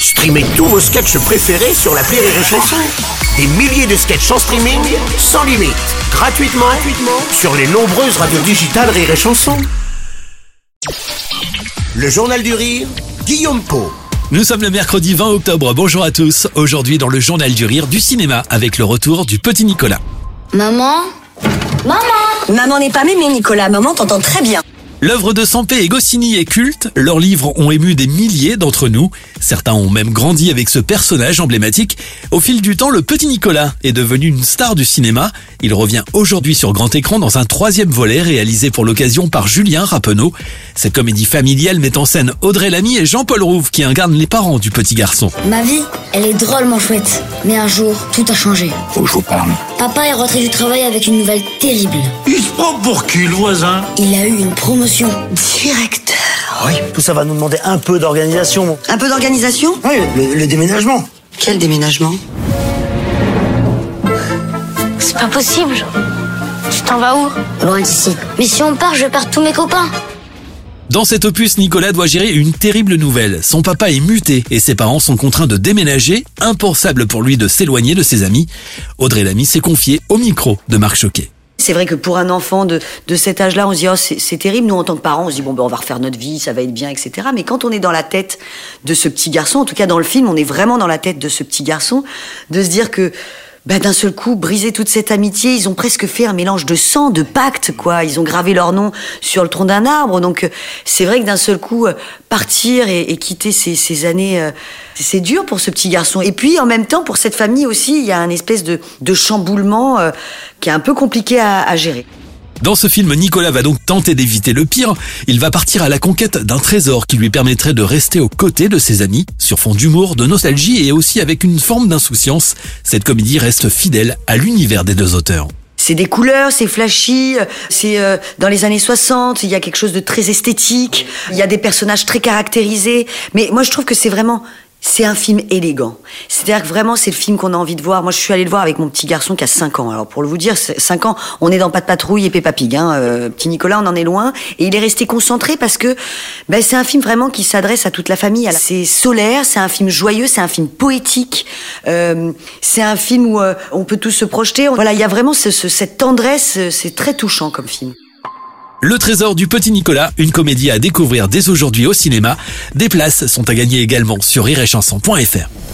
Streamez tous vos sketchs préférés sur l'appli Rire et Chanson. Des milliers de sketchs en streaming, sans limite, gratuitement sur les nombreuses radios digitales Rire et Chanson. Le Journal du Rire, Guillaume Pau. Nous sommes le mercredi 20 octobre, bonjour à tous. Aujourd'hui dans le Journal du Rire du cinéma avec le retour du petit Nicolas. Maman ? Maman n'est pas mémé, Nicolas. Maman t'entend très bien. L'œuvre de Sampé et Goscinny est culte, leurs livres ont ému des milliers d'entre nous. Certains ont même grandi avec ce personnage emblématique. Au fil du temps, le petit Nicolas est devenu une star du cinéma. Il revient aujourd'hui sur grand écran dans un 3e volet réalisé pour l'occasion par Julien Rappeneau. Cette comédie familiale met en scène Audrey Lamy et Jean-Paul Rouve qui incarnent les parents du petit garçon. Ma vie, elle est drôlement chouette. Mais un jour, tout a changé. Faut que je vous parle. Papa est rentré du travail avec une nouvelle terrible. Il se prend pour qui, le voisin? Il a eu une promotion. Directeur. Oui, tout ça va nous demander un peu d'organisation. Un peu d'organisation? Oui, le déménagement. Quel déménagement? C'est pas possible. Tu t'en vas où? Loin d'ici. Mais si on part, je perds tous mes copains. Dans cet opus, Nicolas doit gérer une terrible nouvelle. Son papa est muté et ses parents sont contraints de déménager, impensable pour lui de s'éloigner de ses amis. Audrey Lamy s'est confiée au micro de Marc Choquet. C'est vrai que pour un enfant de cet âge-là, on se dit, oh, c'est terrible. Nous, en tant que parents, on se dit, bon, ben, on va refaire notre vie, ça va être bien, etc. Mais quand on est dans la tête de ce petit garçon, en tout cas dans le film, on est vraiment dans la tête de ce petit garçon, de se dire que, d'un seul coup, briser toute cette amitié, ils ont presque fait un mélange de sang, de pacte, quoi. Ils ont gravé leur nom sur le tronc d'un arbre. Donc, c'est vrai que d'un seul coup, partir et quitter ces années, c'est dur pour ce petit garçon. Et puis, en même temps, pour cette famille aussi, il y a un espèce de chamboulement qui est un peu compliqué à gérer. Dans ce film, Nicolas va donc tenter d'éviter le pire. Il va partir à la conquête d'un trésor qui lui permettrait de rester aux côtés de ses amis, sur fond d'humour, de nostalgie et aussi avec une forme d'insouciance. Cette comédie reste fidèle à l'univers des deux auteurs. C'est des couleurs, c'est flashy, c'est dans les années 60, il y a quelque chose de très esthétique, il y a des personnages très caractérisés. Mais moi, je trouve que c'est un film élégant. C'est-à-dire que vraiment, c'est le film qu'on a envie de voir. Moi, je suis allée le voir avec mon petit garçon qui a 5 ans. Alors, pour vous dire, 5 ans, on est dans Pas de patrouille et Peppa Pig. Petit Nicolas, on en est loin. Et il est resté concentré parce que c'est un film vraiment qui s'adresse à toute la famille. C'est solaire, c'est un film joyeux, c'est un film poétique. C'est un film où on peut tous se projeter. Voilà, il y a vraiment cette tendresse. C'est très touchant comme film. Le trésor du petit Nicolas, une comédie à découvrir dès aujourd'hui au cinéma. Des places sont à gagner également sur rireetchanson.fr.